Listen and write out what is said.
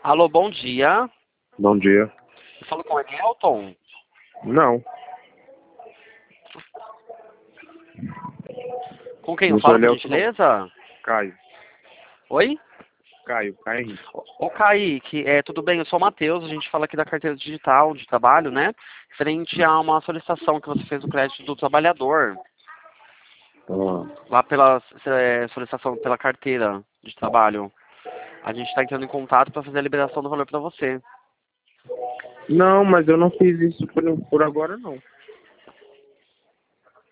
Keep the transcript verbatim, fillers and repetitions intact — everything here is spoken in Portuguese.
Alô, bom dia. Bom dia. Eu falo com o Elton. Não, Com quem eu não sou falo, por Elielton, não. gentileza? Caio. Oi? Caio, Caio Henrique. Ô, Kaique, é, tudo bem? Eu sou o Matheus, a gente fala aqui da carteira digital de trabalho, né? Referente a uma solicitação que você fez no crédito do trabalhador, Ah, lá pela é, solicitação pela carteira de trabalho. A gente está entrando em contato para fazer a liberação do valor para você. não, mas eu não fiz isso por, por agora, não.